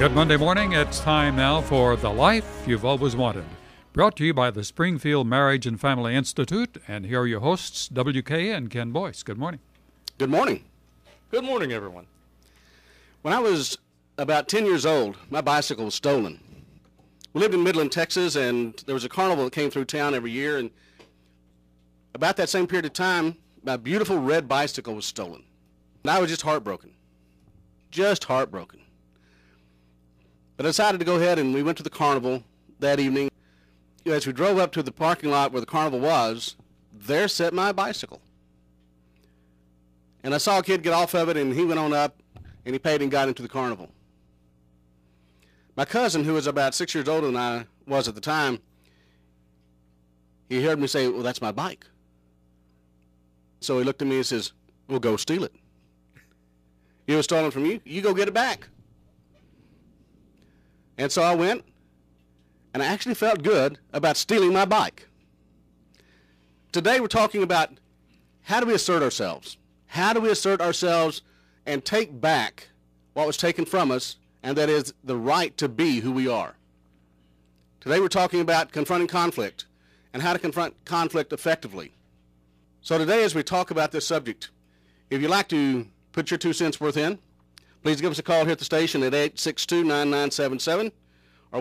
Good Monday morning. It's time now for The Life You've Always Wanted. Brought to you by the Springfield Marriage and Family Institute. And here are your hosts, W.K. and Ken Boyce. Good morning. Good morning. Good morning, everyone. When I was about 10 years old, my bicycle was stolen. We lived in Midland, Texas, and there was a carnival that came through town every year. And about that same period of time, my beautiful red bicycle was stolen. And I was just heartbroken. Just heartbroken. But I decided to go ahead, and we went to the carnival that evening. As we drove up to the parking lot where the carnival was, there sat my bicycle. And I saw a kid get off of it, and he went on up, and he paid and got into the carnival. My cousin, who was about 6 years older than I was at the time, he heard me say, "Well, that's my bike." So he looked at me and says, "Well, go steal it. It was stolen from you. You go get it back." And so I went, and I actually felt good about stealing my bike. Today we're talking about how do we assert ourselves? How do we assert ourselves and take back what was taken from us, and that is the right to be who we are? Today we're talking about confronting conflict and how to confront conflict effectively. So today, as we talk about this subject, if you'd like to put your 2 cents worth in, please give us a call here at the station at 862-9977 or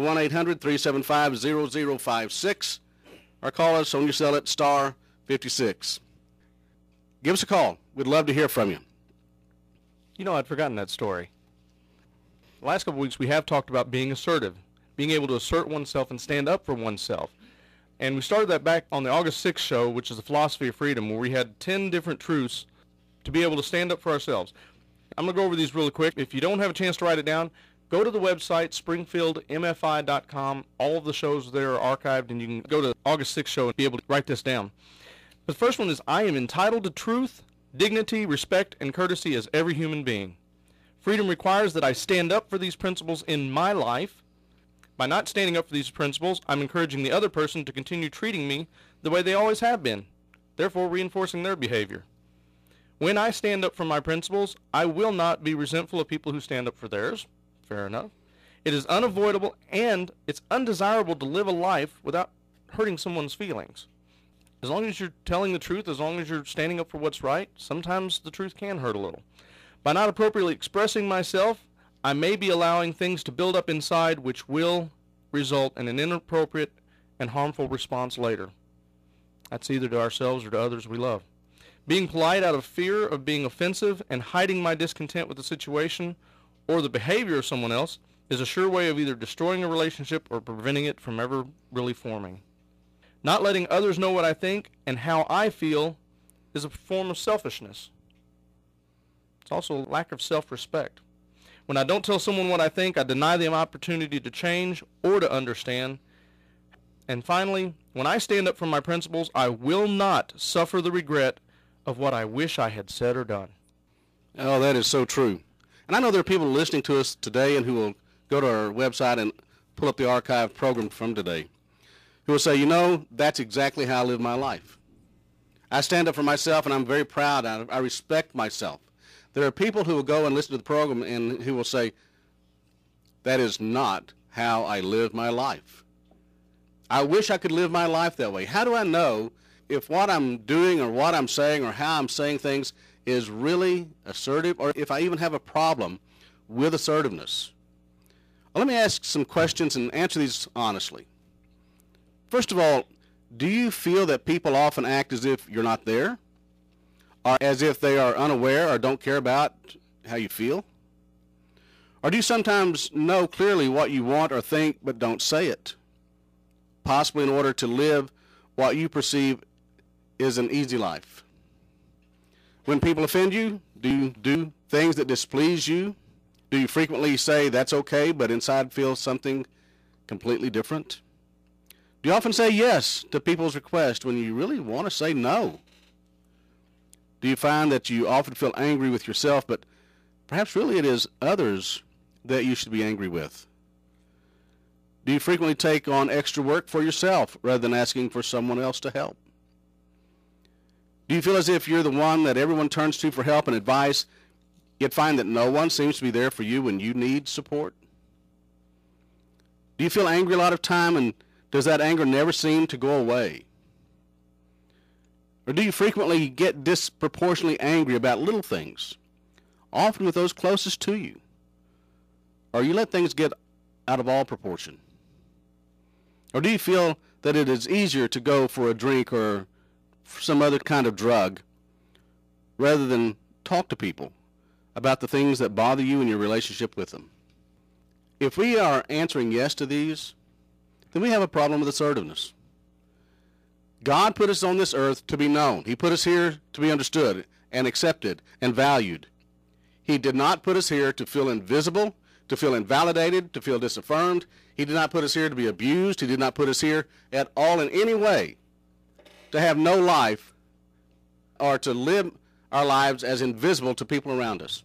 1-800-375-0056, or call us on your cell at star 56. Give us a call. We'd love to hear from you. You know, I'd forgotten that story. The last couple of weeks we have talked about being assertive, being able to assert oneself and stand up for oneself. And we started that back on the August 6th show, which is the Philosophy of Freedom, where we had 10 different truths to be able to stand up for ourselves. I'm going to go over these really quick. If you don't have a chance to write it down, go to the website, springfieldmfi.com. All of the shows there are archived, and you can go to the August 6th show and be able to write this down. The first one is, I am entitled to truth, dignity, respect, and courtesy as every human being. Freedom requires that I stand up for these principles in my life. By not standing up for these principles, I'm encouraging the other person to continue treating me the way they always have been, therefore reinforcing their behavior. When I stand up for my principles, I will not be resentful of people who stand up for theirs. Fair enough. It is unavoidable and it's undesirable to live a life without hurting someone's feelings. As long as you're telling the truth, as long as you're standing up for what's right, sometimes the truth can hurt a little. By not appropriately expressing myself, I may be allowing things to build up inside which will result in an inappropriate and harmful response later. That's either to ourselves or to others we love. Being polite out of fear of being offensive and hiding my discontent with the situation or the behavior of someone else is a sure way of either destroying a relationship or preventing it from ever really forming. Not letting others know what I think and how I feel is a form of selfishness. It's also a lack of self-respect. When I don't tell someone what I think, I deny them opportunity to change or to understand. And finally, when I stand up for my principles, I will not suffer the regret of what I wish I had said or done. Oh, that is so true. And I know there are people listening to us today and who will go to our website and pull up the archive program from today, who will say, you know, that's exactly how I live my life. I stand up for myself, and I'm very proud. I respect myself. There are people who will go and listen to the program and who will say, that is not how I live my life. I wish I could live my life that way. How do I know if what I'm doing or what I'm saying or how I'm saying things is really assertive, or if I even have a problem with assertiveness? Well, let me ask some questions and answer these honestly. First of all, do you feel that people often act as if you're not there, or as if they are unaware or don't care about how you feel? Or do you sometimes know clearly what you want or think but don't say it, possibly in order to live what you perceive is an easy life? When people offend you, do you do things that displease you? Do you frequently say that's okay, but inside feel something completely different? Do you often say yes to people's requests when you really want to say no? Do you find that you often feel angry with yourself, but perhaps really it is others that you should be angry with? Do you frequently take on extra work for yourself rather than asking for someone else to help? Do you feel as if you're the one that everyone turns to for help and advice, yet find that no one seems to be there for you when you need support? Do you feel angry a lot of time, and does that anger never seem to go away? Or do you frequently get disproportionately angry about little things, often with those closest to you? Or you let things get out of all proportion? Or do you feel that it is easier to go for a drink or some other kind of drug rather than talk to people about the things that bother you in your relationship with them? If we are answering yes to these, then we have a problem with assertiveness. God put us on this earth to be known. He put us here to be understood and accepted and valued. He did not put us here to feel invisible, to feel invalidated, to feel disaffirmed. He did not put us here to be abused. He did not put us here at all in any way to have no life or to live our lives as invisible to people around us.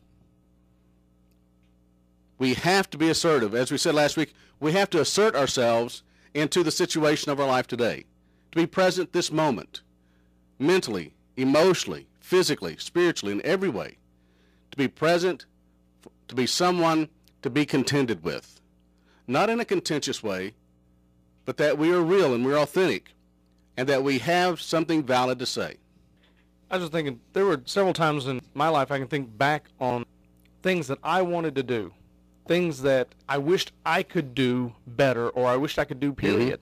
We have to be assertive. As we said last week, we have to assert ourselves into the situation of our life today. To be present this moment, mentally, emotionally, physically, spiritually, in every way. To be present, to be someone to be contended with. Not in a contentious way, but that we are real and we're authentic, and that we have something valid to say. I was just thinking, there were several times in my life I can think back on things that I wanted to do, things that I wished I could do better, or I wished I could do, period.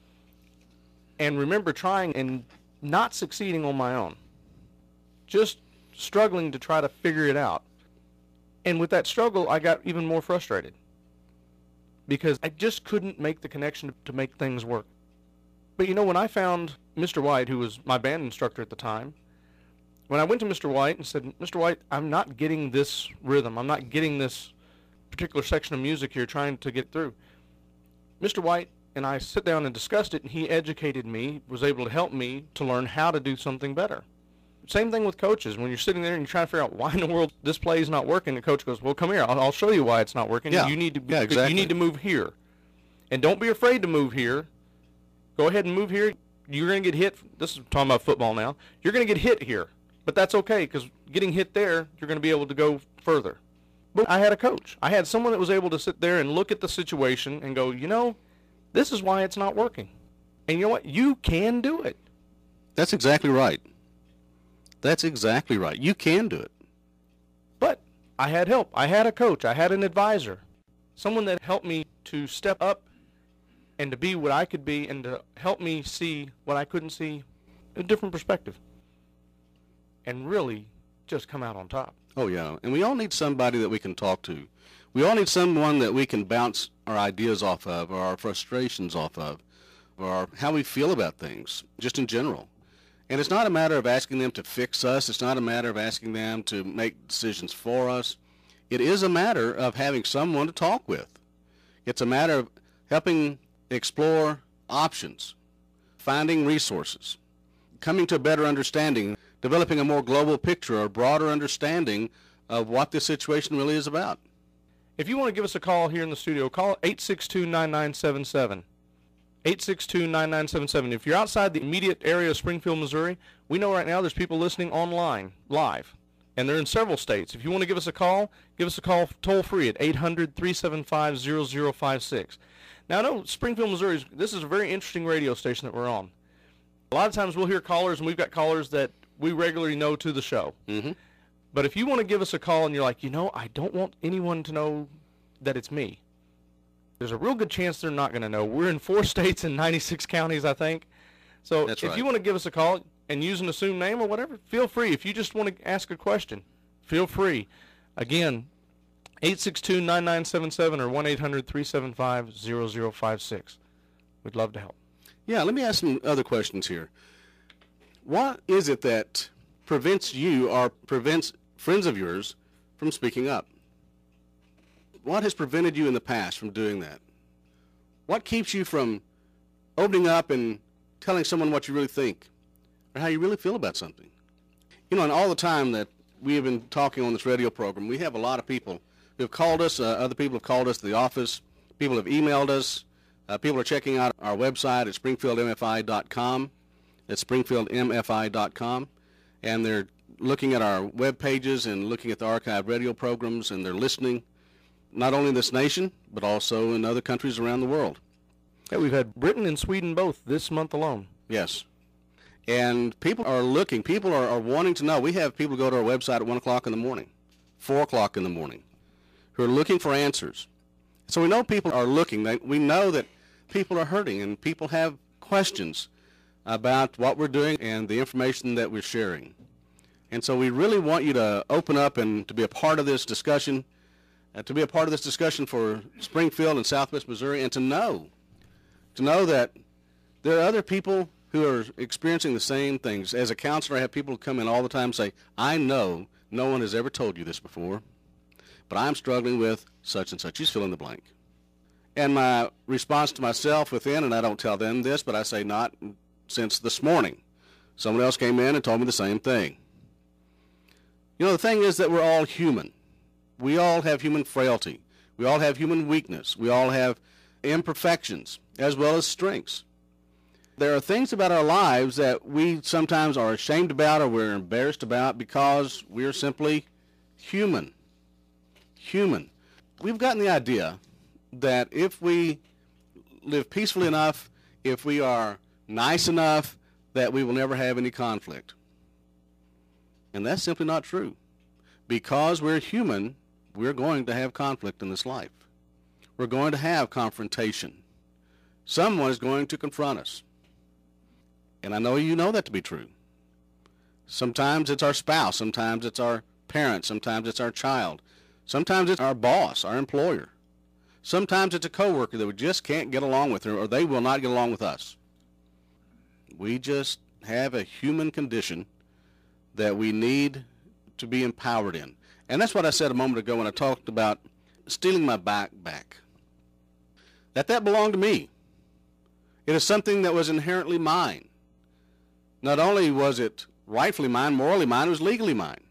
And remember trying and not succeeding on my own. Just struggling to try to figure it out. And with that struggle, I got even more frustrated because I just couldn't make the connection to make things work. But you know, when I found Mr. White, who was my band instructor at the time, when I went to Mr. White and said, Mr. White, I'm not getting this rhythm. I'm not getting this particular section of music you're trying to get through. Mr. White and I sat down and discussed it, and he educated me, was able to help me to learn how to do something better. Same thing with coaches. When you're sitting there and you're trying to figure out why in the world this play is not working, the coach goes, well, come here. I'll show you why it's not working. Yeah. You need to, exactly. You need to move here. And don't be afraid to move here. Go ahead and move here. You're going to get hit. This is talking about football now. You're going to get hit here. But that's okay, because getting hit there, you're going to be able to go further. But I had a coach. I had someone that was able to sit there and look at the situation and go, you know, this is why it's not working. And you know what? You can do it. That's exactly right. That's exactly right. You can do it. But I had help. I had a coach. I had an advisor. Someone that helped me to step up and to be what I could be and to help me see what I couldn't see in a different perspective. And really just come out on top. Oh, yeah. And we all need somebody that we can talk to. We all need someone that we can bounce our ideas off of, or our frustrations off of, or how we feel about things, just in general. And it's not a matter of asking them to fix us. It's not a matter of asking them to make decisions for us. It is a matter of having someone to talk with. It's a matter of helping explore options, finding resources, coming to a better understanding, developing a more global picture or broader understanding of what this situation really is about. If you want to give us a call here in the studio, call 862-9977. 862-9977. If you're outside the immediate area of Springfield, Missouri, we know right now there's people listening online, live, and they're in several states. If you want to give us a call toll-free at 800-375-0056. Now, I know Springfield, Missouri, this is a very interesting radio station that we're on. A lot of times we'll hear callers, and we've got callers that we regularly know to the show. Mm-hmm. But if you want to give us a call and you're like, you know, I don't want anyone to know that it's me, there's a real good chance they're not going to know. We're in 4 states and 96 counties, I think. So That's if right. you want to give us a call and use an assumed name or whatever, feel free. If you just want to ask a question, feel free. Again, 862-9977 or 1-800-375-0056. We'd love to help. Yeah, let me ask some other questions here. What is it that prevents you or prevents friends of yours from speaking up? What has prevented you in the past from doing that? What keeps you from opening up and telling someone what you really think or how you really feel about something? You know, and all the time that we have been talking on this radio program, we have a lot of people who have called us. Other people have called us to the office. People have emailed us. People are checking out our website at springfieldmfi.com. It's springfieldmfi.com. And they're looking at our web pages and looking at the archived radio programs, and they're listening. not only in this nation, but also in other countries around the world. Yeah, we've had Britain and Sweden both this month alone. Yes. And people are looking, people are wanting to know. We have people go to our website at 1 o'clock in the morning, 4 o'clock in the morning, who are looking for answers. So we know people are looking. We know that people are hurting and people have questions about what we're doing and the information that we're sharing. And so we really want you to open up and to be a part of this discussion, for Springfield and Southwest Missouri, and to know that there are other people who are experiencing the same things. As a counselor, I have people come in all the time and say, I know no one has ever told you this before, but I'm struggling with such and such. You fill in the blank. And my response to myself within, and I don't tell them this, but I say, not since this morning. Someone else came in and told me the same thing. You know, the thing is that we're all human. We all have human frailty. We all have human weakness. We all have imperfections as well as strengths. There are things about our lives that we sometimes are ashamed about or we're embarrassed about because we're simply human. Human. We've gotten the idea that if we live peacefully enough, if we are nice enough, that we will never have any conflict. And that's simply not true. Because we're human, we're going to have conflict in this life. We're going to have confrontation. Someone is going to confront us. And I know you know that to be true. Sometimes it's our spouse. Sometimes it's our parent. Sometimes it's our child. Sometimes it's our boss, our employer. Sometimes it's a coworker that we just can't get along with, or they will not get along with us. We just have a human condition that we need to be empowered in. And that's what I said a moment ago when I talked about stealing my bike back. That belonged to me. It is something that was inherently mine. Not only was it rightfully mine, morally mine, it was legally mine.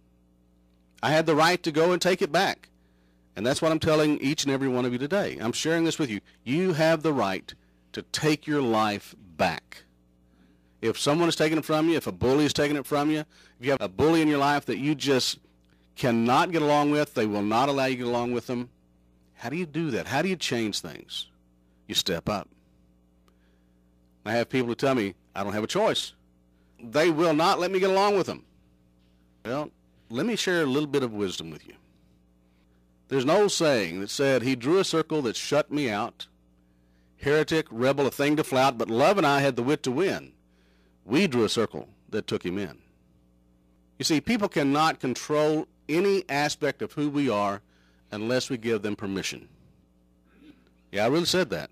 I had the right to go and take it back. And that's what I'm telling each and every one of you today. I'm sharing this with you. You have the right to take your life back. If someone is taking it from you, if a bully is taking it from you, if you have a bully in your life that you just cannot get along with, they will not allow you to get along with them, how do you do that? How do you change things? You step up. I have people who tell me, I don't have a choice. They will not let me get along with them. Well, let me share a little bit of wisdom with you. There's an old saying that said, he drew a circle that shut me out. Heretic, rebel, a thing to flout, but love and I had the wit to win. We drew a circle that took him in. You see, people cannot control any aspect of who we are unless we give them permission. Yeah, I really said that.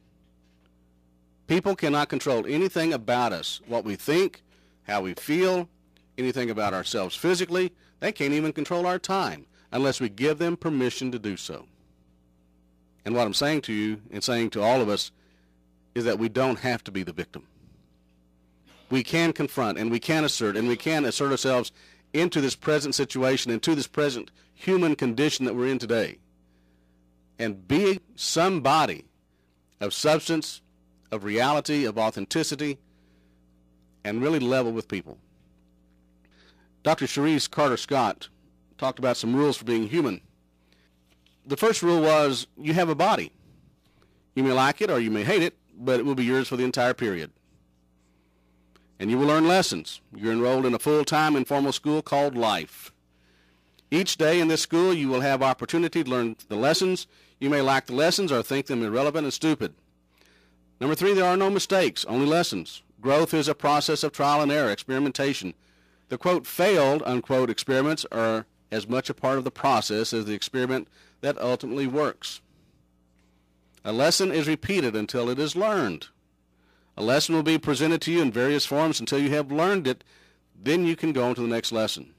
People cannot control anything about us, what we think, how we feel, anything about ourselves physically. They can't even control our time unless we give them permission to do so. And what I'm saying to you and saying to all of us is that we don't have to be the victim. We can confront and we can assert ourselves into this present situation, into this present human condition that we're in today, and be somebody of substance, of reality, of authenticity, and really level with people. Dr. Cherise Carter Scott talked about some rules for being human. The first rule was, you have a body. You may like it or you may hate it, but it will be yours for the entire period. And you will learn lessons. You're enrolled in a full-time informal school called life. Each day in this school, you will have opportunity to learn the lessons. You may like the lessons or think them irrelevant and stupid. Number 3, there are no mistakes, only lessons. Growth is a process of trial and error, experimentation. The, quote, failed, unquote, experiments are as much a part of the process as the experiment that ultimately works. A lesson is repeated until it is learned. A lesson will be presented to you in various forms until you have learned it. Then you can go on to the next lesson.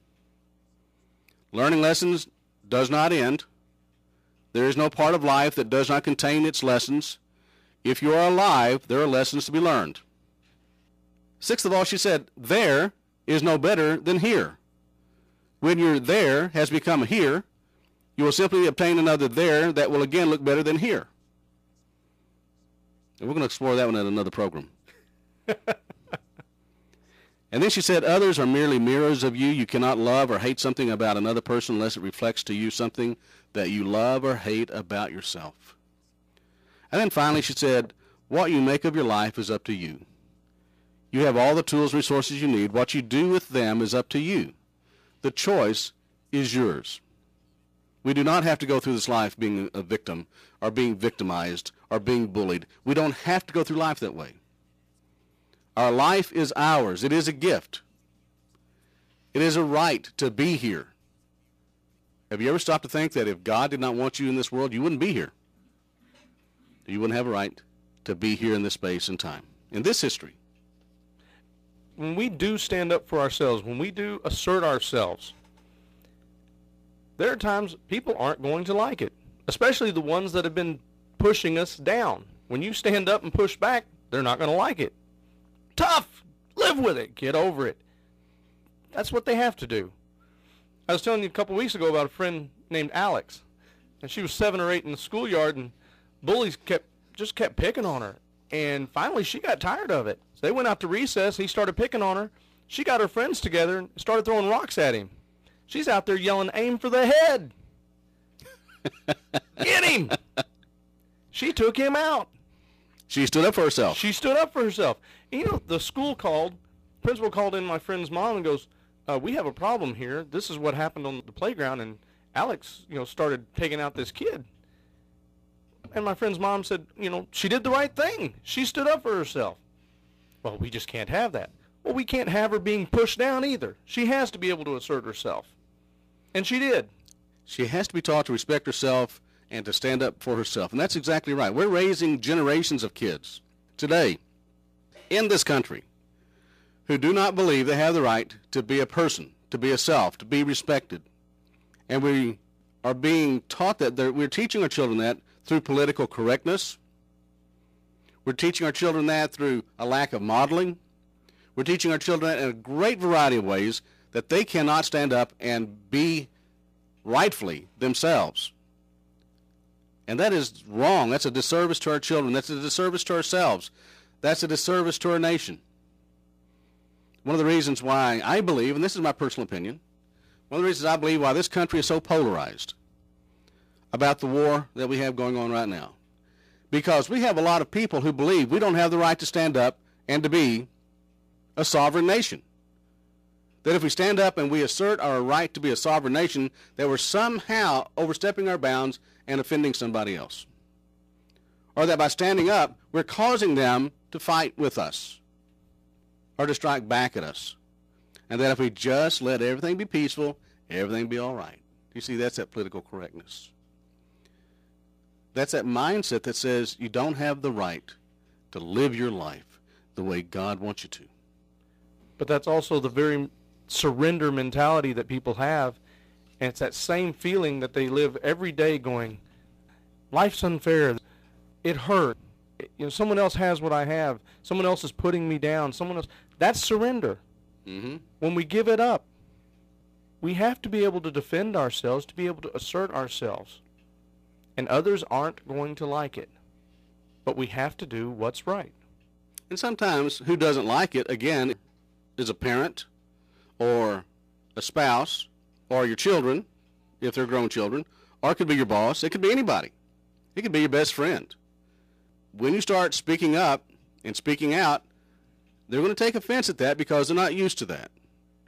Learning lessons does not end. There is no part of life that does not contain its lessons. If you are alive, there are lessons to be learned. Sixth of all, she said, there is no better than here. When your there has become a here, you will simply obtain another there that will again look better than here. And we're going to explore that one in another program. And then she said, others are merely mirrors of you. You cannot love or hate something about another person unless it reflects to you something that you love or hate about yourself. And then finally she said, what you make of your life is up to you. You have all the tools and resources you need. What you do with them is up to you. The choice is yours. We do not have to go through this life being a victim or being victimized or being bullied. We don't have to go through life that way. Our life is ours. It is a gift. It is a right to be here. Have you ever stopped to think that if God did not want you in this world, you wouldn't be here? You wouldn't have a right to be here in this space and time, in this history. When we do stand up for ourselves, when we do assert ourselves, there are times people aren't going to like it, especially the ones that have been pushing us down. When you stand up and push back, they're not going to like it. Tough! Live with it. Get over it. That's what they have to do. I was telling you a couple weeks ago about a friend named Alex, and she was 7 or 8 in the schoolyard, and bullies kept picking on her. And finally, she got tired of it. So they went out to recess. He started picking on her. She got her friends together and started throwing rocks at him. She's out there yelling, aim for the head. Get him. She took him out. She stood up for herself. She stood up for herself. And, you know, the principal called in my friend's mom and goes, we have a problem here. This is what happened on the playground. And Alex, started taking out this kid. And my friend's mom said, she did the right thing. She stood up for herself. Well, we just can't have that. Well, we can't have her being pushed down either. She has to be able to assert herself. And she did. She has to be taught to respect herself and to stand up for herself. And that's exactly right. We're raising generations of kids today in this country who do not believe they have the right to be a person, to be a self, to be respected. And we are being taught that. We're teaching our children that through political correctness. We're teaching our children that through a lack of modeling. We're teaching our children that in a great variety of ways that they cannot stand up and be rightfully themselves. And that is wrong. That's a disservice to our children. That's a disservice to ourselves. That's a disservice to our nation. One of the reasons why I believe, and this is my personal opinion, one of the reasons I believe why this country is so polarized about the war that we have going on right now. Because we have a lot of people who believe we don't have the right to stand up and to be a sovereign nation. That if we stand up and we assert our right to be a sovereign nation, that we're somehow overstepping our bounds and offending somebody else. Or that by standing up, we're causing them to fight with us or to strike back at us. And that if we just let everything be peaceful, everything be all right. You see, that's that political correctness. That's that mindset that says you don't have the right to live your life the way God wants you to. But that's also the very surrender mentality that people have, and it's that same feeling that they live every day going, life's unfair, it hurt, someone else has what I have, someone else is putting me down, someone else. That's surrender. Mm-hmm. When we give it up, we have to be able to defend ourselves, to be able to assert ourselves, and others aren't going to like it, but we have to do what's right. And sometimes who doesn't like it, again, is a parent or a spouse or your children, if they're grown children, or it could be your boss. It could be anybody. It could be your best friend. When you start speaking up and speaking out, they're going to take offense at that because they're not used to that.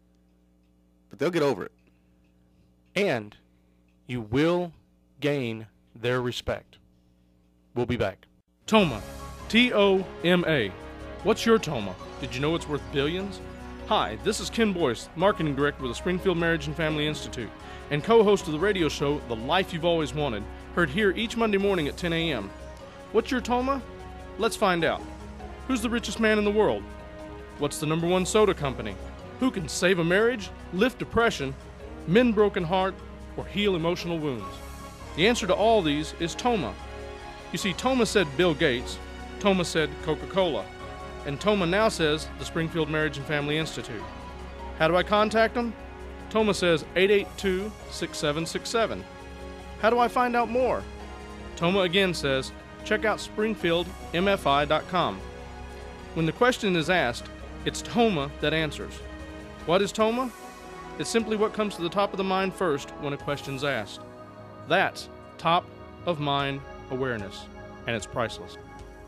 But they'll get over it. And you will gain their respect. We'll be back. Toma. T-O-M-A. What's your Toma? Did you know it's worth billions? Hi, this is Ken Boyce, Marketing Director with the Springfield Marriage and Family Institute, and co-host of the radio show, The Life You've Always Wanted, heard here each Monday morning at 10 a.m. What's your Toma? Let's find out. Who's the richest man in the world? What's the #1 soda company? Who can save a marriage, lift depression, mend broken heart, or heal emotional wounds? The answer to all these is Toma. You see, Toma said Bill Gates, Toma said Coca-Cola, and Toma now says the Springfield Marriage and Family Institute. How do I contact them? Toma says 882-6767. How do I find out more? Toma again says, check out springfieldmfi.com. When the question is asked, It's TOMA that answers. What is TOMA? It's simply what comes to the top of the mind first when a question's asked. That's top of mind awareness, and it's priceless.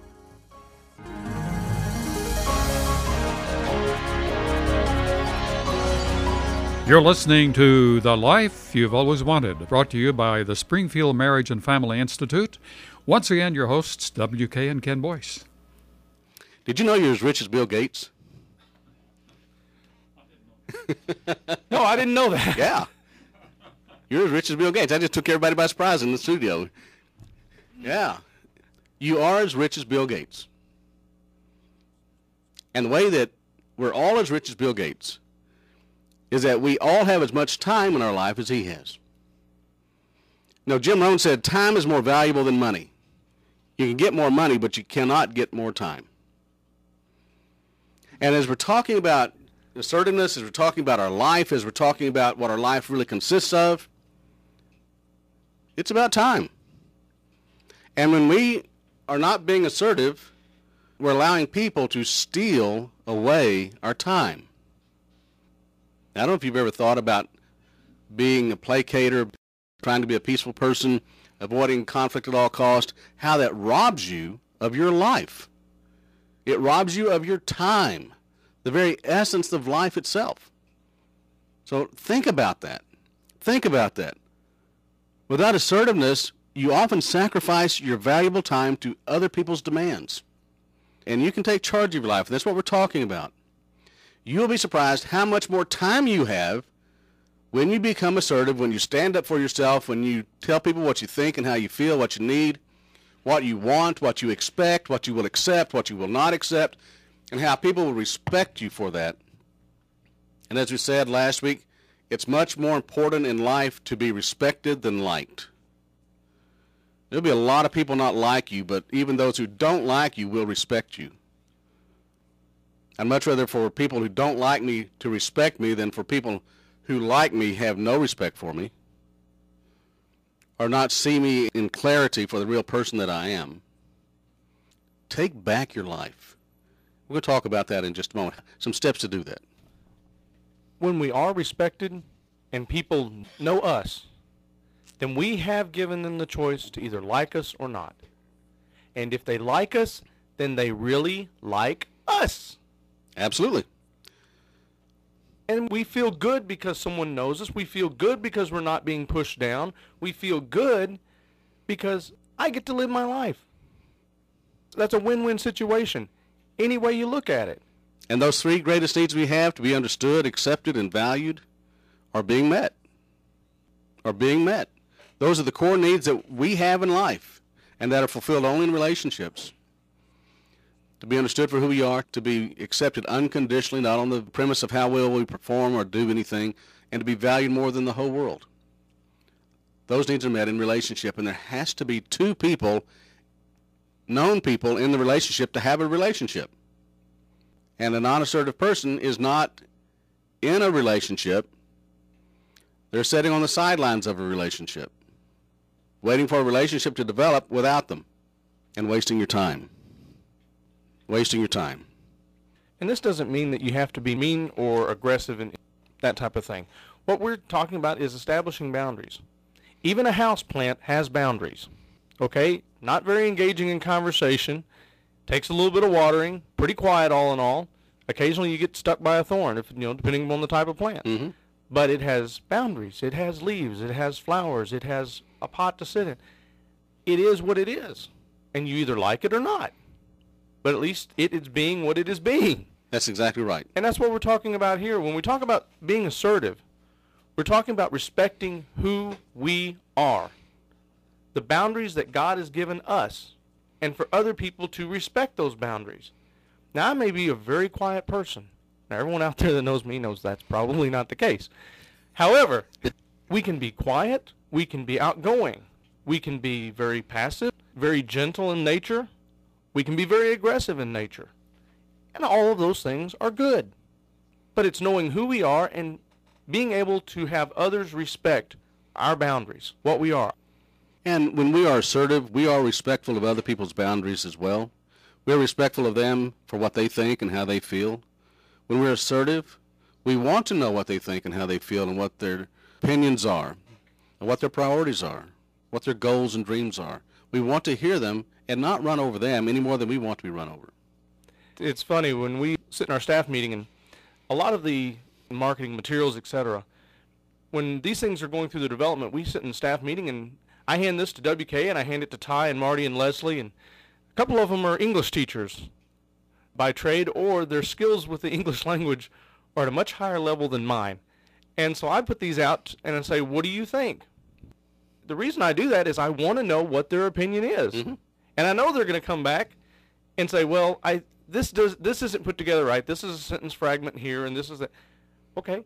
You're listening to The Life You've Always Wanted, brought to you by the Springfield Marriage and Family Institute. Once again, your hosts, W.K. and Ken Boyce. Did you know you're as rich as Bill Gates? No, I didn't know that. Yeah. You're as rich as Bill Gates. I just took everybody by surprise in the studio. Yeah. You are as rich as Bill Gates. And the way that we're all as rich as Bill Gates is that we all have as much time in our life as he has. Now, Jim Rohn said time is more valuable than money. You can get more money, but you cannot get more time. And as we're talking about assertiveness, as we're talking about our life, as we're talking about what our life really consists of, it's about time. And when we are not being assertive, we're allowing people to steal away our time. I don't know if you've ever thought about being a placater, trying to be a peaceful person, avoiding conflict at all costs, how that robs you of your life. It robs you of your time, the very essence of life itself. So think about that. Think about that. Without assertiveness, you often sacrifice your valuable time to other people's demands. And you can take charge of your life. That's what we're talking about. You'll be surprised how much more time you have when you become assertive, when you stand up for yourself, when you tell people what you think and how you feel, what you need, what you want, what you expect, what you will accept, what you will not accept, and how people will respect you for that. And as we said last week, it's much more important in life to be respected than liked. There'll be a lot of people not like you, but even those who don't like you will respect you. I'd much rather for people who don't like me to respect me than for people who like me have no respect for me or not see me in clarity for the real person that I am. Take back your life. We're going to talk about that in just a moment. Some steps to do that. When we are respected and people know us, then we have given them the choice to either like us or not. And if they like us, then they really like us. Absolutely. And we feel good because someone knows us. We feel good because we're not being pushed down. We feel good because I get to live my life. That's a win-win situation, any way you look at it. And those three greatest needs we have to be understood, accepted, and valued are being met. Are being met. Those are the core needs that we have in life and that are fulfilled only in relationships. To be understood for who we are, to be accepted unconditionally, not on the premise of how well we perform or do anything, and to be valued more than the whole world. Those needs are met in relationship, and there has to be two people, known people, in the relationship to have a relationship. And a non-assertive person is not in a relationship. They're sitting on the sidelines of a relationship, waiting for a relationship to develop without them, and wasting your time. Wasting your time. And this doesn't mean that you have to be mean or aggressive and that type of thing. What we're talking about is establishing boundaries. Even a house plant has boundaries. Okay? Not very engaging in conversation. Takes a little bit of watering. Pretty quiet all in all. Occasionally you get stuck by a thorn, depending on the type of plant. Mm-hmm. But it has boundaries. It has leaves. It has flowers. It has a pot to sit in. It is what it is. And you either like it or not. But at least it is being what it is being. That's exactly right. And that's what we're talking about here. When we talk about being assertive, we're talking about respecting who we are. The boundaries that God has given us, and for other people to respect those boundaries. Now, I may be a very quiet person. Now, everyone out there that knows me knows that's probably not the case. However, we can be quiet. We can be outgoing. We can be very passive, very gentle in nature. We can be very aggressive in nature. And all of those things are good. But it's knowing who we are and being able to have others respect our boundaries, what we are. And when we are assertive, we are respectful of other people's boundaries as well. We're respectful of them for what they think and how they feel. when we're assertive, we want to know what they think and how they feel and what their opinions are, and what their priorities are, what their goals and dreams are. We want to hear them and not run over them any more than we want to be run over. It's funny, when we sit in our staff meeting and a lot of the marketing materials, etc., when these things are going through the development, we sit in staff meeting and I hand this to WK and I hand it to Ty and Marty and Leslie, and a couple of them are English teachers by trade, or their skills with the English language are at a much higher level than mine. And so I put these out and I say, what do you think? The reason I do that is I want to know what their opinion is. Mm-hmm. And I know they're going to come back and say, well, this isn't put together right. This is a sentence fragment here, and this is that. Okay.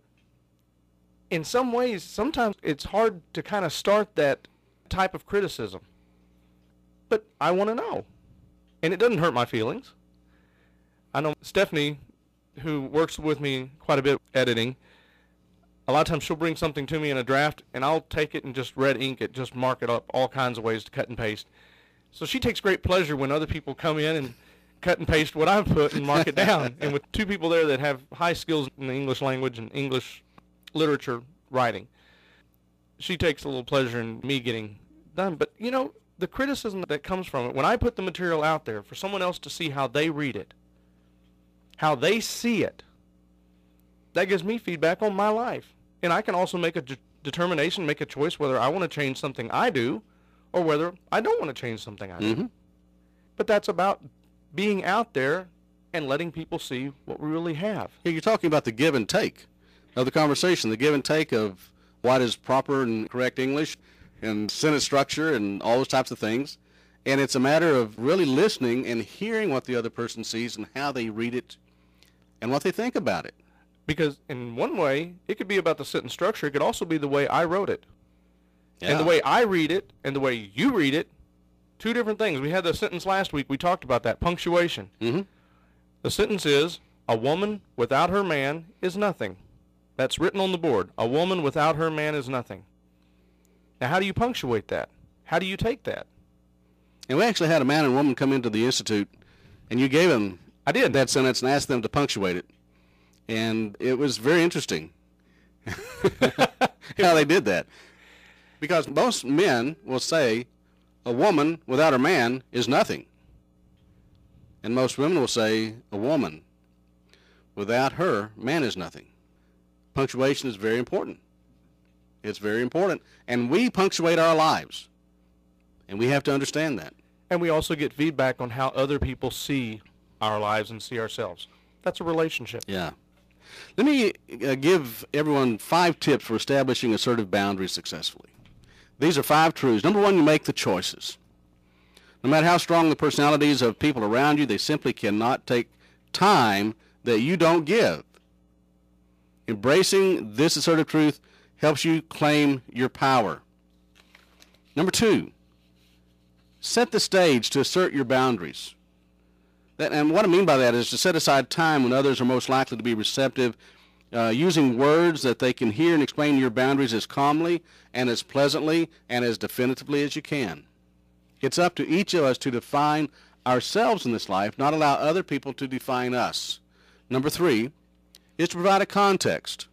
In some ways, sometimes it's hard to kind of start that type of criticism. But I want to know. And it doesn't hurt my feelings. I know Stephanie, who works with me quite a bit editing, a lot of times she'll bring something to me in a draft, and I'll take it and just red ink it, just mark it up, all kinds of ways to cut and paste. So she takes great pleasure when other people come in and cut and paste what I've put and mark it down. And with two people there that have high skills in the English language and English literature writing, she takes a little pleasure in me getting done. But, you know, the criticism that comes from it, when I put the material out there for someone else to see how they read it, how they see it, that gives me feedback on my life. And I can also make a determination, make a choice whether I want to change something I do or whether I don't want to change something I do. Mm-hmm. But that's about being out there and letting people see what we really have. Yeah, you're talking about the give and take of the conversation, the give and take of what is proper and correct English and sentence structure and all those types of things. And it's a matter of really listening and hearing what the other person sees and how they read it and what they think about it. Because in one way, it could be about the sentence structure. It could also be the way I wrote it. Yeah. And the way I read it and the way you read it, two different things. We had the sentence last week. We talked about that, punctuation. Mm-hmm. The sentence is, a woman without her man is nothing. That's written on the board. A woman without her man is nothing. Now, how do you punctuate that? How do you take that? And we actually had a man and woman come into the Institute, and you gave them that sentence and asked them to punctuate it. And it was very interesting how they did that. Because most men will say, a woman without her man is nothing. And most women will say, a woman without her man is nothing. Punctuation is very important. It's very important. And we punctuate our lives. And we have to understand that. And we also get feedback on how other people see our lives and see ourselves. That's a relationship. Yeah. Let me give everyone 5 tips for establishing assertive boundaries successfully. These are 5 truths. Number 1, you make the choices. No matter how strong the personalities of people around you, they simply cannot take time that you don't give. Embracing this assertive truth helps you claim your power. Number 2, set the stage to assert your boundaries. And what I mean by that is to set aside time when others are most likely to be receptive, using words that they can hear and explain your boundaries as calmly and as pleasantly and as definitively as you can. It's up to each of us to define ourselves in this life, not allow other people to define us. Number 3 is to provide a context.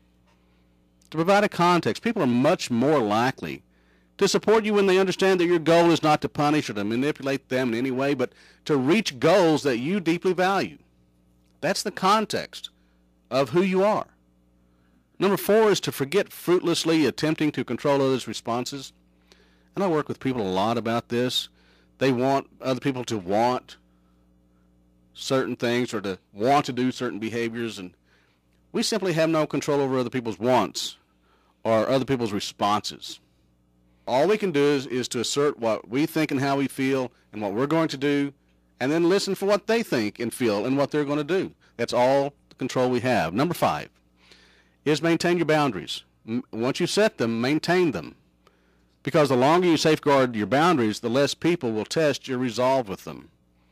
To provide a context. People are much more likely to support you when they understand that your goal is not to punish or to manipulate them in any way, but to reach goals that you deeply value. That's the context of who you are. Number 4 is to forget fruitlessly attempting to control others' responses. And I work with people a lot about this. They want other people to want certain things or to want to do certain behaviors, and we simply have no control over other people's wants or other people's responses. All we can do is to assert what we think and how we feel and what we're going to do, and then listen for what they think and feel and what they're going to do. That's all the control we have. Number 5 is maintain your boundaries. Once you set them, maintain them. Because the longer you safeguard your boundaries, the less people will test your resolve with them.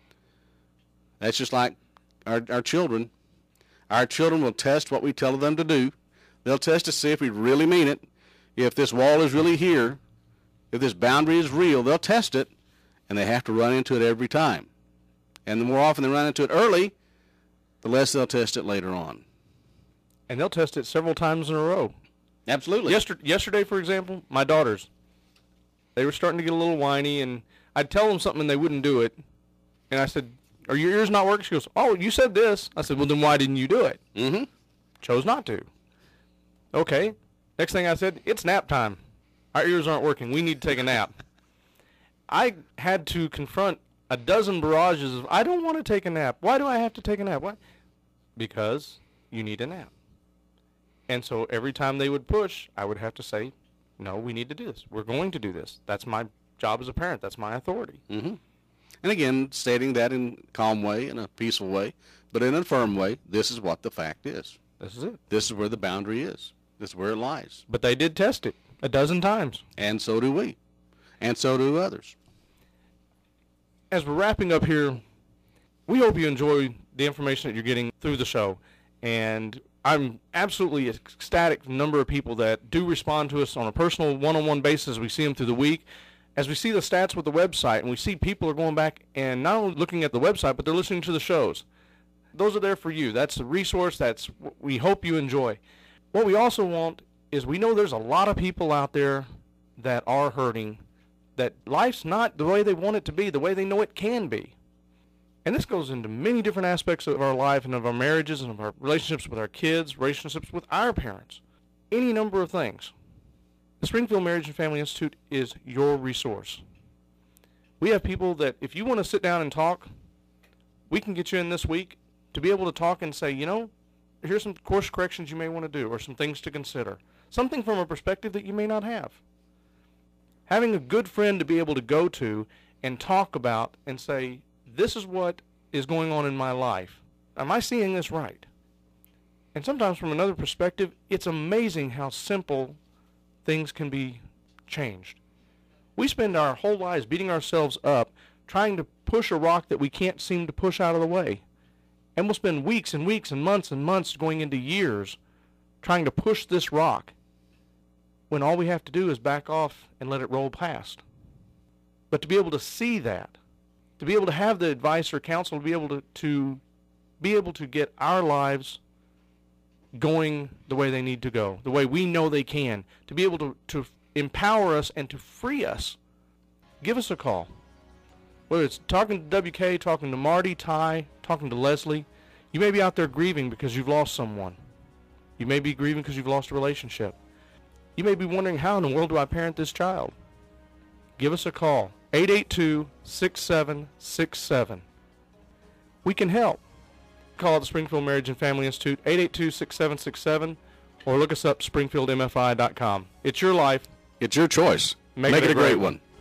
That's just like our children. Our children will test what we tell them to do. They'll test to see if we really mean it. If this wall is really here, if this boundary is real, they'll test it, and they have to run into it every time. And the more often they run into it early, the less they'll test it later on. And they'll test it several times in a row. Absolutely. Yesterday, for example, my daughters, they were starting to get a little whiny, and I'd tell them something and they wouldn't do it. And I said, "Are your ears not working?" She goes, "Oh, you said this." I said, "Well, then why didn't you do it?" Mm-hmm. Chose not to. Okay. Next thing I said, "It's nap time. Our ears aren't working. We need to take a nap." I had to confront a dozen barrages of, "I don't want to take a nap. Why do I have to take a nap?" Why? Because you need a nap. And so every time they would push, I would have to say, "No, we need to do this. We're going to do this. That's my job as a parent. That's my authority." Mm-hmm. And again, stating that in a calm way, in a peaceful way, but in a firm way, this is what the fact is. This is it. This is where the boundary is. This is where it lies. But they did test it a dozen times. And so do we. And so do others. As we're wrapping up here, we hope you enjoy the information that you're getting through the show. And I'm absolutely ecstatic the number of people that do respond to us on a personal one-on-one basis. We see them through the week. As we see the stats with the website, and we see people are going back and not only looking at the website, but they're listening to the shows. Those are there for you. That's a resource. That's what we hope you enjoy. What we also want is, we know there's a lot of people out there that are hurting, that life's not the way they want it to be, the way they know it can be. And this goes into many different aspects of our life and of our marriages and of our relationships with our kids, relationships with our parents, any number of things. The Springfield Marriage and Family Institute is your resource. We have people that, if you want to sit down and talk, we can get you in this week to be able to talk and say, here's some course corrections you may want to do, or some things to consider. Something from a perspective that you may not have. Having a good friend to be able to go to and talk about and say, this is what is going on in my life. Am I seeing this right? And sometimes from another perspective, it's amazing how simple things can be changed. We spend our whole lives beating ourselves up trying to push a rock that we can't seem to push out of the way. And we'll spend weeks and weeks and months going into years trying to push this rock, when all we have to do is back off and let it roll past. But to be able to see that, to be able to have the advice or counsel, to be able to get our lives going the way they need to go, the way we know they can, to be able to empower us and to free us, give us a call. Whether it's talking to WK, talking to Marty, Ty, talking to Leslie, you may be out there grieving because you've lost someone. You may be grieving because you've lost a relationship. You may be wondering, how in the world do I parent this child? Give us a call, 882-6767. We can help. Call the Springfield Marriage and Family Institute, 882-6767, or look us up, springfieldmfi.com. It's your life. It's your choice. Make it a great one.